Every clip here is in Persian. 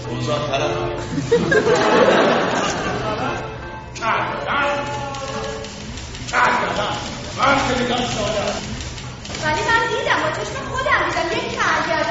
اوضاع طرف من که دیدم ساده ولی من دیدم با چشم خودم دیدم یک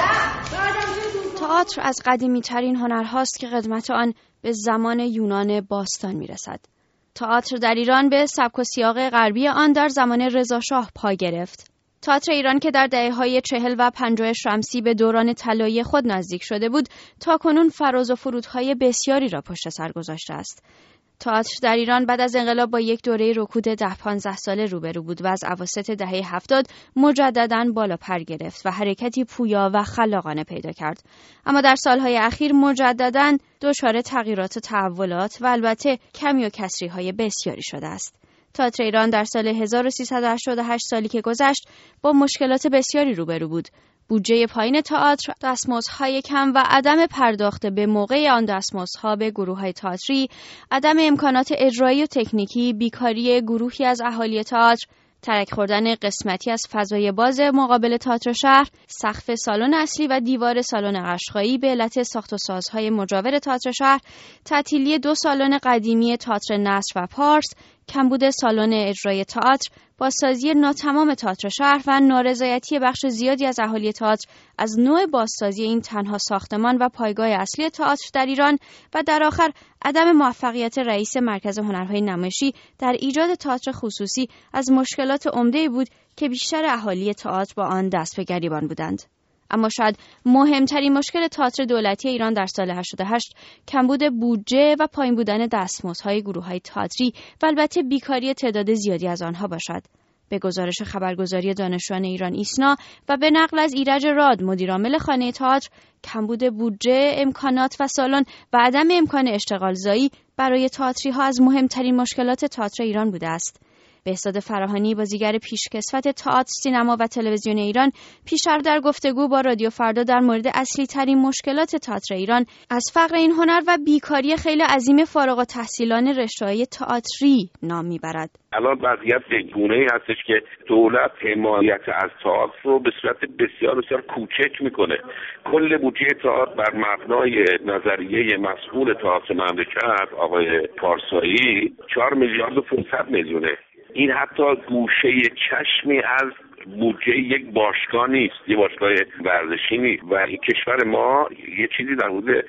کرگردم. تئاتر از قدیمی ترین هنرهاست که قدمت آن به زمان یونان باستان میرسد. تئاتر در ایران به سبک و سیاق غربی آن در زمان رضا شاه پا گرفت. تئاتر ایران که در دهه‌های 40 و 50 شمسی به دوران طلایی خود نزدیک شده بود، تاکنون فراز و فرودهای بسیاری را پشت سر گذاشته است. تئاتر در ایران بعد از انقلاب با یک دوره رکود 10-15 ساله روبرو بود و از اواسط دهه 70 مجدداً بالا پر گرفت و حرکتی پویا و خلاقانه پیدا کرد. اما در سالهای اخیر مجدداً دچار تغییرات و تحولات و البته کمی و کسری‌های بسیاری شده است. تئاتر ایران در سال 1388 سالی که گذشت با مشکلات بسیاری روبرو بود. بودجه پایین تئاتر، دستمزدهای کم و عدم پرداخت به موقع آن دستمزدها به گروه‌های تئاتری، عدم امکانات اجرایی و تکنیکی، بیکاری گروهی از اهالی تئاتر، ترک خوردن قسمتی از فضای باز مقابل تئاتر شهر، سقف سالن اصلی و دیوار سالن قشقایی به علت ساخت و سازهای مجاور تئاتر شهر، تعطیلی 2 سالن قدیمی تئاتر نصر و پارس، کمبود سالن اجرای تئاتر، بازسازی ناتمام تئاتر شهر و نارضایتی بخش زیادی از اهالی تئاتر از نوع بازسازی این تنها ساختمان و پایگاه اصلی تئاتر در ایران و در آخر عدم موفقیت رئیس مرکز هنرهای نمایشی در ایجاد تئاتر خصوصی از مشکلات عمده‌ای بود که بیشتر اهالی تئاتر با آن دست به گریبان بودند. اما شاید مهمترین مشکل تئاتر دولتی ایران در سال 88 کمبود بودجه و پایین بودن دستمزدهای گروه‌های تئاتری و البته بیکاری تعداد زیادی از آنها باشد. به گزارش خبرگزاری دانشجویان ایران ایسنا و به نقل از ایرج راد مدیرعامل خانه تئاتر، کمبود بودجه، امکانات و سالن و عدم امکان اشتغالزایی برای تئاتری‌ها از مهمترین مشکلات تئاتر ایران بوده است. بهزاد فراهانی بازیگر پیشکسوت تئاتر، سینما و تلویزیون ایران پیشتر در گفتگو با رادیو فردا در مورد اصلی ترین مشکلات تئاتر ایران از فقر این هنر و بیکاری خیلی عظیم فارغ التحصیلان رشته‌های تئاتری نام میبرد. الان وضعیت گونه‌ای هستش که دولت حمایت از تئاتر رو به صورت بسیار بسیار کوچک میکنه. کل بودجه تئاتر بر مبنای نظریه مسئول تئاتر مملکت آقای پارسایی 4 میلیارد و 500 میلیونه. این حتی گوشه چشمی از بودجه یک باشگاه نیست، یک باشگاه ورزشی نیست و این کشور ما یه چیزی در حدود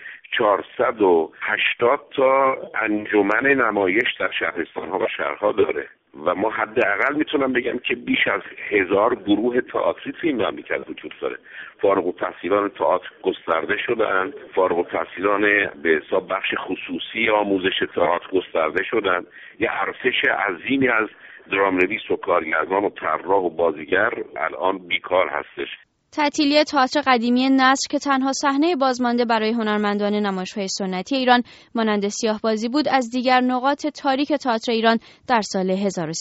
480 تا انجمن نمایش در شهرستان‌ها و شهرها داره و ما حداقل میتونم بگم که بیش از 1000 گروه تئاتری توی این مملکت وجود داره. فارغ التحصیلان تئاتر گسترده شدن، فارغ التحصیلان به حساب بخش خصوصی آموزش تئاتر گسترده شدن. یه ارتش عظیمی از درامنویس و کارگردان و طراح و بازیگر الان بیکار هستش. تعطیلی تئاتر قدیمی نصر که تنها صحنه بازمانده برای هنرمندان نمایش‌های سنتی ایران مانند سیاه‌بازی بود، از دیگر نقاط تاریک تئاتر ایران در سال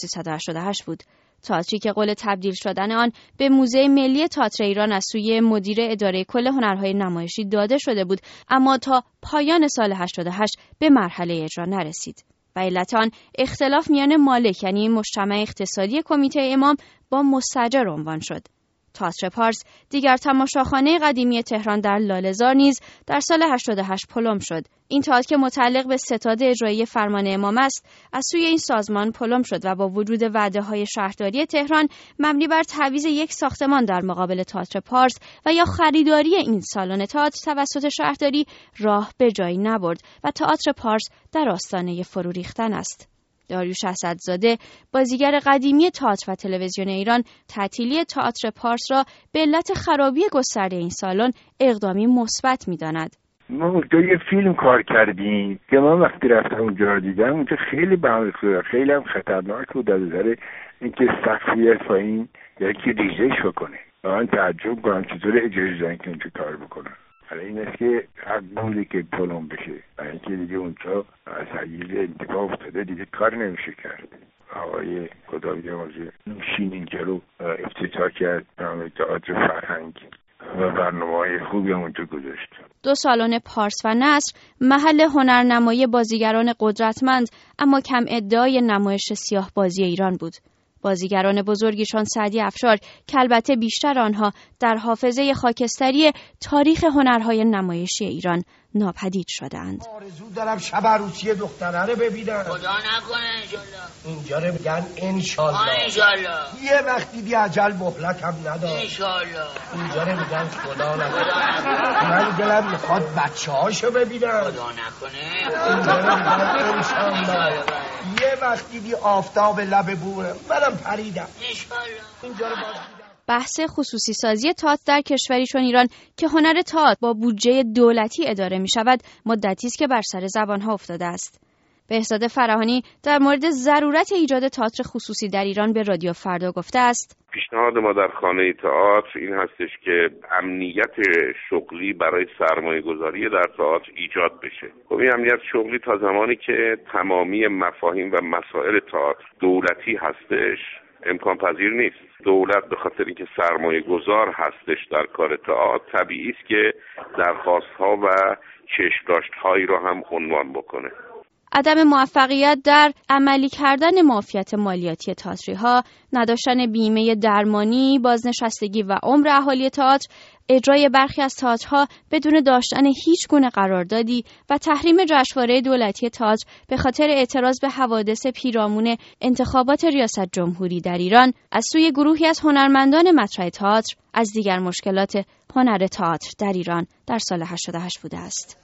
1388 بود. تئاتری که قول تبدیل شدن آن به موزه ملی تئاتر ایران از سوی مدیر اداره کل هنرهای نمایشی داده شده بود، اما تا پایان سال 88 به مرحله اجرا نرسید. و علت آن اختلاف میان مالک یعنی مجتمع اقتصادی کمیته امام با مستاجر عنوان شد. تئاتر پارس، دیگر تماشاخانه قدیمی تهران در لاله‌زار نیز در سال 88 پلم شد. این تئاتر که متعلق به ستاد اجرایی فرمان امام است، از سوی این سازمان پلم شد و با وجود وعده‌های شهرداری تهران مبنی بر تعویض یک ساختمان در مقابل تئاتر پارس و یا خریداری این سالن تئاتر توسط شهرداری راه به جایی نبرد و تئاتر پارس در آستانه فرو ریختن است. داریوش اسدزاده، بازیگر قدیمی تئاتر و تلویزیون ایران، تعطیلی تئاتر پارس را به علت خرابی گسترده این سالن اقدامی مثبت می‌داند. ما اونجا یه فیلم کار کردیم که من وقتی رفتم اونجا رو دیدم، اونجا خیلی بحث خیلی هم خطرناک بود از نظر اینکه سقفی پایین یکی ریزش بکنه. من تعجب کردم چطور اجازه دادن که اونجا کار بکنن. حالا این است که حق بوده که پلم بشه و اینکه دیگه اونجا از حییل انتفاع افتاده دیگه کار نمیشه کرد. آقای خدا بیامرزه نوشین اینجا رو افتتاح کرد، تئاتر فرهنگ و برنامه‌های خوبی هم اونجا گذاشت. 2 سالن پارس و نصر محل هنرنمایی بازیگران قدرتمند اما کم ادعای نمایش سیاه‌بازی ایران بود. بازیگران بزرگیشان سعدی افشار که البته بیشتر آنها در حافظه خاکستری تاریخ هنرهای نمایشی ایران ناپدید شدند. آرزو دارم شب عروسی دختره رو ببینم. خدا نکنه انشالله. اینجا رو میگن انشالله. انشالله. یه وقتی دی عجل مهلت هم ندار. انشالله. اینجا رو میگن خدا نکنه. من دلم میخواد بچه هاشو ببینم. خدا نکنه. اینجا رو میگن انشالله. یه وقتی دی آفتاب لب بورم منم پریدم. انشالله. اینجا رو بحث خصوصی سازی تئاتر در کشوری چون ایران که هنر تئاتر با بودجه دولتی اداره می شود مدتی است که بر سر زبانها افتاده است. بهزاد فرهانی در مورد ضرورت ایجاد تئاتر خصوصی در ایران به رادیو فردا گفته است: پیشنهاد ما در خانه تئاتر این هستش که امنیت شغلی برای سرمایه گذاری در تئاتر ایجاد بشه. خب این امنیت شغلی تا زمانی که تمامی مفاهیم و مسائل تئاتر دولتی هستش امکان پذیر نیست. دولت به خاطر اینکه سرمایه گذار هستش در کار تئاتر طبیعی است که درخواست‌ها و چشم‌داشت‌هایی را هم عنوان بکنه. عدم موفقیت در عملی کردن معافیت مالیاتی تئاتری‌ها، نداشتن بیمه درمانی، بازنشستگی و عمر اهالی تئاتر، اجرای برخی از تئاترها بدون داشتن هیچ گونه قراردادی و تحریم جشنواره دولتی تئاتر به خاطر اعتراض به حوادث پیرامون انتخابات ریاست جمهوری در ایران از سوی گروهی از هنرمندان مطرح تئاتر از دیگر مشکلات هنر تئاتر در ایران در سال 88 بوده است.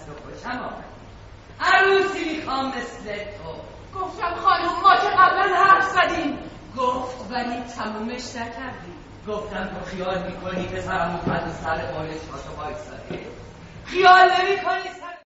عروسی میخوام مثل تو. گفتم خانم ما که قبلا حرف زدیم. گفت ولی تمومش نکردی. گفتم تو خیال میکنی که سرمون فرد سر بالش واسه وایساده. خیال نمیکنی